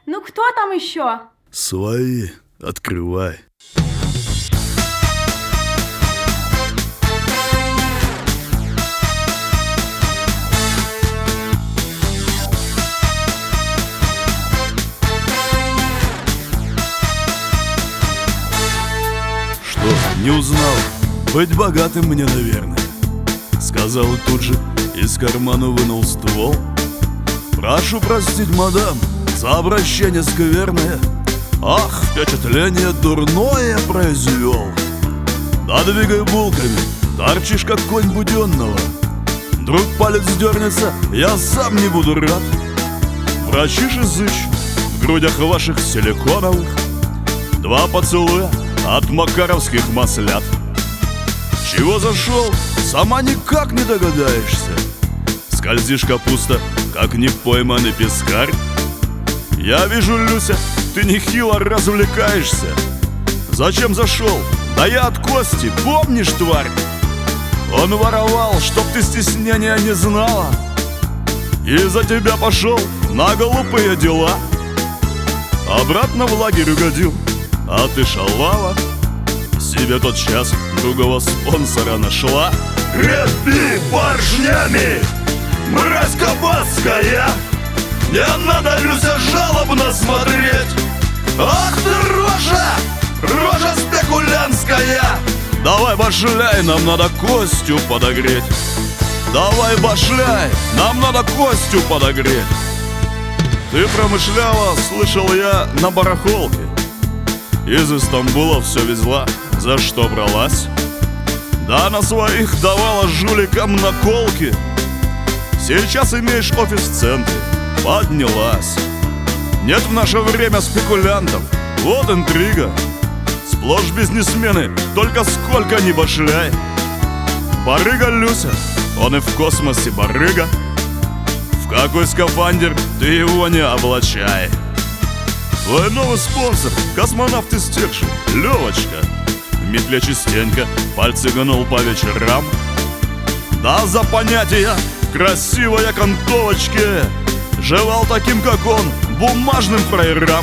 Ну кто там еще? Свои, открывай. Что, не узнал? Быть богатым мне, наверное. Сказал и тут же из кармана вынул ствол. Прошу простить, мадам, за обращение скверное. Ах, впечатление дурное произвел. Да двигай булками, торчишь как конь буденного. Вдруг палец дернется, я сам не буду рад. Врачишь изыщ в грудях ваших силиконовых. 2 поцелуя от макаровских маслят. Чего зашел, сама никак не догадаешься. Скользишь, капуста, как не пойманный пескарь. Я вижу, Люся, ты нехило развлекаешься. Зачем зашел? Да я от Кости, помнишь, тварь? Он воровал, чтоб ты стеснения не знала. И за тебя пошел на глупые дела. Обратно в лагерь угодил, а ты шалава. Себе тот час другого спонсора нашла. Крепи поршнями, мразь кабацкая. Не надо, Люся, жалобно смотреть. Ах ты рожа, рожа спекулянская. Давай башляй, нам надо Костю подогреть. Давай башляй, нам надо Костю подогреть. Ты промышляла, слышал я, на барахолке. Из Истамбула все везла, за что бралась? Да на своих давала жуликам наколки. Сейчас имеешь офис в центре, поднялась. Нет в наше время спекулянтов, вот интрига. Сплошь бизнесмены, только сколько ни башляй. Барыга Люся, он и в космосе барыга. В какой скафандр, ты его не облачай. Твой новый спонсор, космонавт из тех же, Левочка. В метле частенько пальцы гнул по вечерам. Да за понятия красивой окантовочке жевал таким, как он, бумажным фраерам.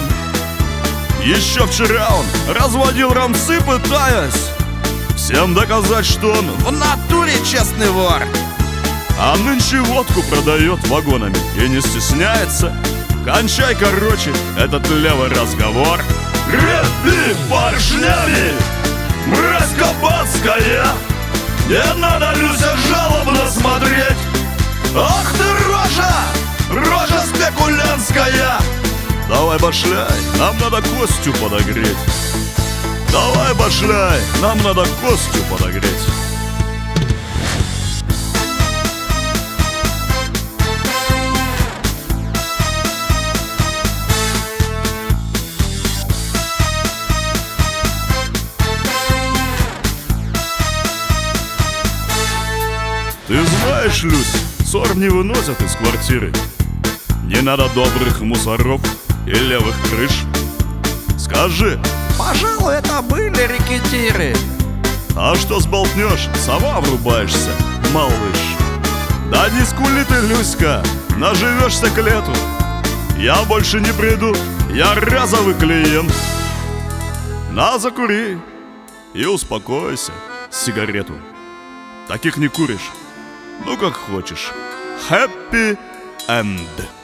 Еще вчера он разводил рамцы, пытаясь всем доказать, что он в натуре честный вор. А нынче водку продает вагонами и не стесняется. Кончай, короче, этот левый разговор. Крепи поршнями, мразь кабацкая. Не надо, Люся, жалобно смотреть. Ах ты рожа, рожа спекулянская. Давай башляй, нам надо Костю подогреть. Давай башляй, нам надо Костю подогреть. Ты знаешь, Люсь, ссор не выносят из квартиры. Не надо добрых мусоров и левых крыш. Скажи, пожалуй, это были рекетиры. А что сболтнешь, сама врубаешься, малыш. Да не скули ты, Люська, наживешься к лету. Я больше не приду, я разовый клиент. На, закури и успокойся, сигарету. Таких не куришь. Ну как хочешь. Happy End.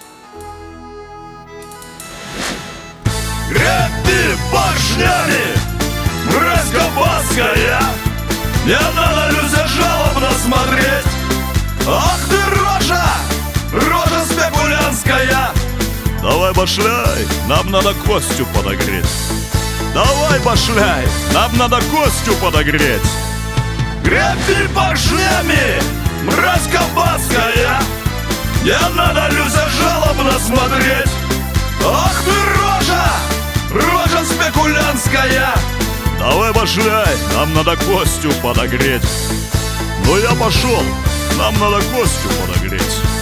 Крепи поршнями, мразь кабацкая. Не надо, Люся, жалобно смотреть. Ах ты рожа, рожа спекулянская. Давай башляй, нам надо Костю подогреть. Давай башляй, нам надо Костю подогреть. Крепи поршнями, мразь кабацкая. Не надо, Люся, жалобно смотреть. Ах ты рожа, рожа спекулянская. Давай башляй, нам надо Костю подогреть. Ну я пошел, нам надо Костю подогреть.